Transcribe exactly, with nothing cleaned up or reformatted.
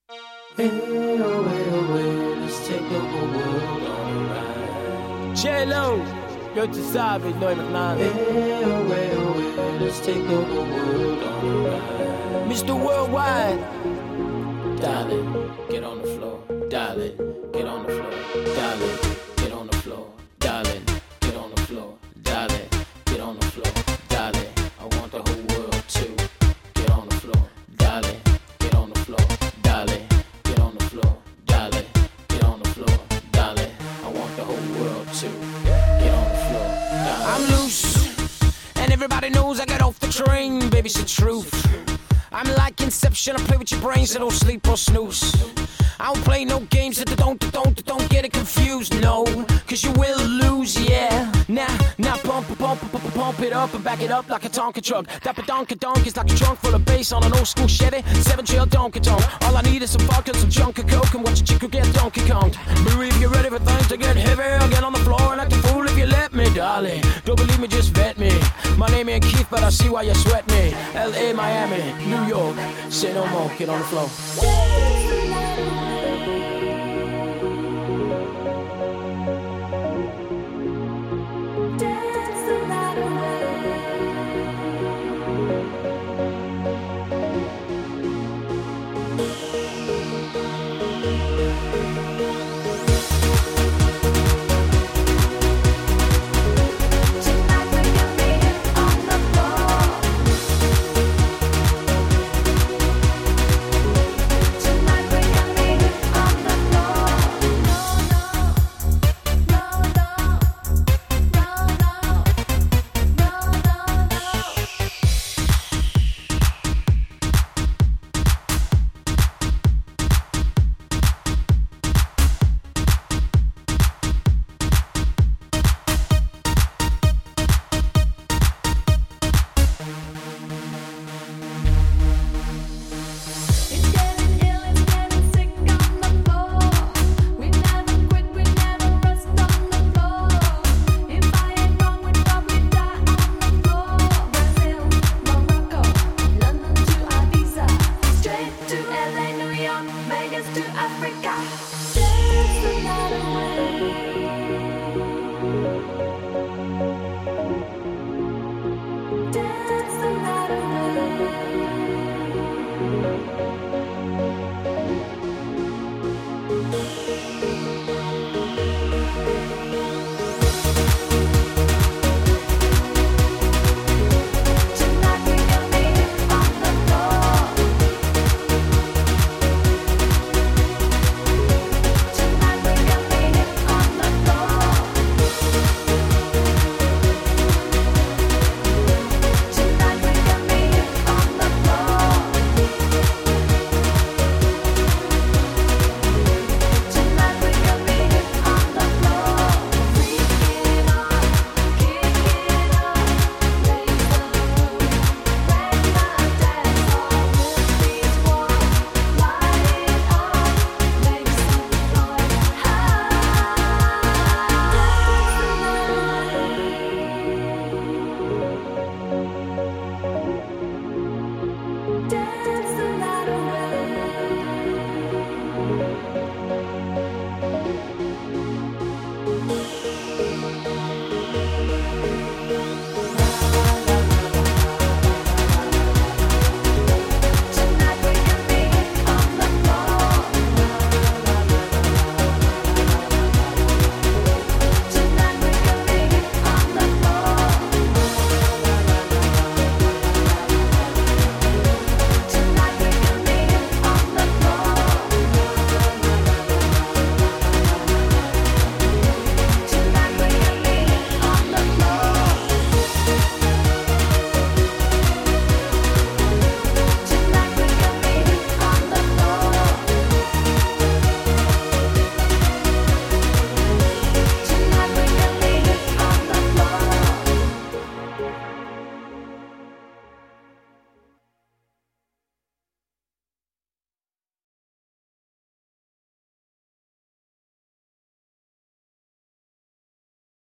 Hey, oh, hey, oh, hey, let's take the whole world on a ride. J-Lo, yo tu sabes, no hay más nada. Hey, oh, hey, oh, hey, let's take the whole world on a ride. Mister Worldwide, Darling, get on the floor. Darling, get on the floor. Darling, get on the floor. Darling, get on the floor. Darling, get on the floor. Darling, I want the whole world to get on the floor. Darling, get on the floor. Darling, get on the floor. Darling, get on the floor. Darling, I want the whole world to get on the floor. Darling. I'm loose, and everybody knows I got off the train, baby, it's the truth. I'm like Inception, I play with your brains, I don't sleep or snooze. I don't play no games that don't, don't, don't get it confused, no. Cause you will lose, yeah. Now, now pump, pump, pump, pump it up and back it up like a Tonka truck. That badonka donk is like a trunk full of bass on an old school Chevy. Seven trail donkey tonk. All I need is some vodka, some junk and coke, and watch a chick who get Donkey Kong. Believe you're ready for things to get heavy. I'll get on the floor and act a fool if you let me, darling. Don't believe me, just vet me. My name ain't Keith, but I see why you sweat me. L A, Miami, New York, say no more, get on the floor.